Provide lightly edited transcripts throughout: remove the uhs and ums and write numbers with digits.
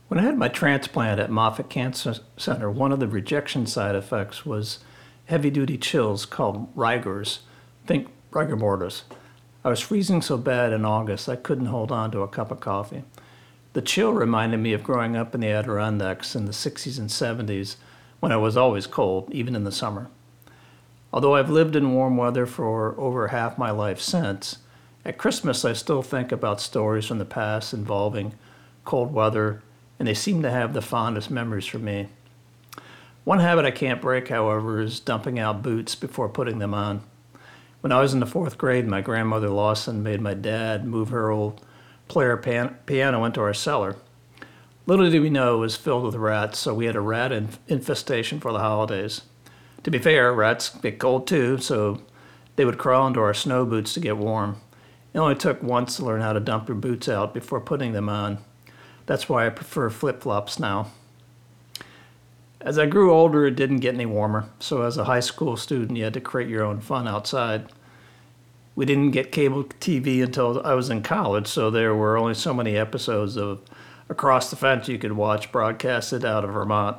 When I had my transplant at Moffitt Cancer Center, one of the rejection side effects was heavy duty chills called rigors. Think rigor mortis. I was freezing so bad in August I couldn't hold on to a cup of coffee. The chill reminded me of growing up in the Adirondacks in the 60s and 70s when it was always cold, even in the summer. Although I've lived in warm weather for over half my life since, at Christmas I still think about stories from the past involving cold weather, and they seem to have the fondest memories for me. One habit I can't break, however, is dumping out boots before putting them on. When I was in the fourth grade, my grandmother Lawson made my dad move her old player piano into our cellar. Little did we know it was filled with rats, so we had a rat infestation for the holidays. To be fair, rats get cold too, so they would crawl into our snow boots to get warm. It only took once to learn how to dump your boots out before putting them on. That's why I prefer flip-flops now. As I grew older, it didn't get any warmer, so as a high school student, you had to create your own fun outside. We didn't get cable TV until I was in college, so there were only so many episodes of Across the Fence you could watch broadcasted out of Vermont.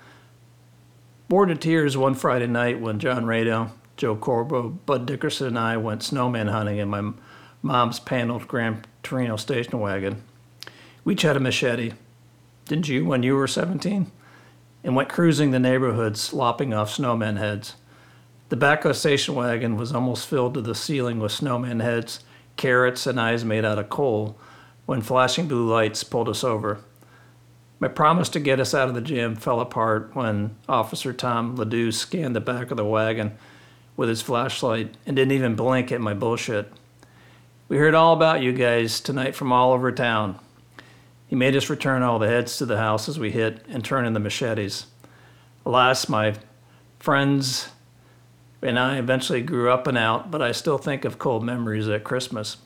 Bored to tears one Friday night when John Rado, Joe Corbo, Bud Dickerson, and I went snowman hunting in my mom's paneled Gran Torino station wagon. We each had a machete, didn't you, when you were 17? And went cruising the neighborhoods, lopping off snowman heads. The back of the station wagon was almost filled to the ceiling with snowman heads, carrots, and eyes made out of coal when flashing blue lights pulled us over. My promise to get us out of the jam fell apart when Officer Tom Ledoux scanned the back of the wagon with his flashlight and didn't even blink at my bullshit. We heard all about you guys tonight from all over town. He made us return all the heads to the house as we hit and turn in the machetes. Alas, my friends and I eventually grew up and out, but I still think of cold memories at Christmas.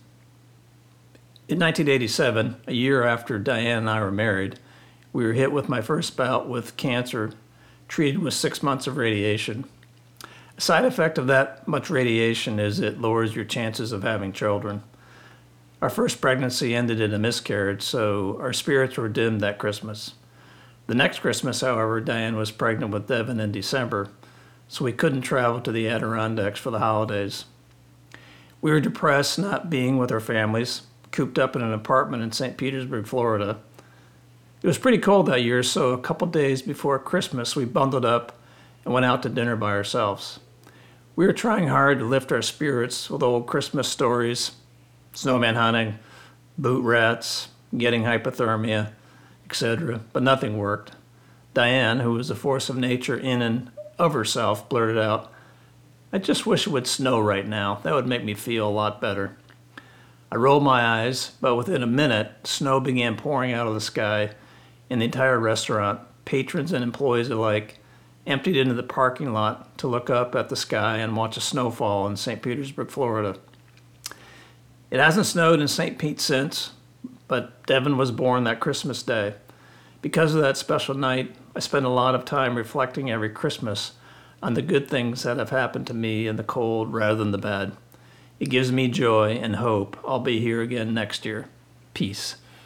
In 1987, a year after Diane and I were married, we were hit with my first bout with cancer, treated with 6 months of radiation. A side effect of that much radiation is it lowers your chances of having children. Our first pregnancy ended in a miscarriage, so our spirits were dimmed that Christmas. The next Christmas, however, Diane was pregnant with Devin in December, so we couldn't travel to the Adirondacks for the holidays. We were depressed not being with our families, cooped up in an apartment in St. Petersburg, Florida. It was pretty cold that year, so a couple days before Christmas, we bundled up and went out to dinner by ourselves. We were trying hard to lift our spirits with old Christmas stories, snowman hunting, boot rats, getting hypothermia, etc., but nothing worked. Diane, who was a force of nature in and of herself, blurted out, "I just wish it would snow right now. That would make me feel a lot better." I rolled my eyes, but within a minute, snow began pouring out of the sky, and the entire restaurant, patrons and employees alike, emptied into the parking lot to look up at the sky and watch a snowfall in St. Petersburg, Florida. It hasn't snowed in St. Pete since, but Devin was born that Christmas Day. Because of that special night, I spend a lot of time reflecting every Christmas on the good things that have happened to me in the cold rather than the bad. It gives me joy and hope I'll be here again next year. Peace.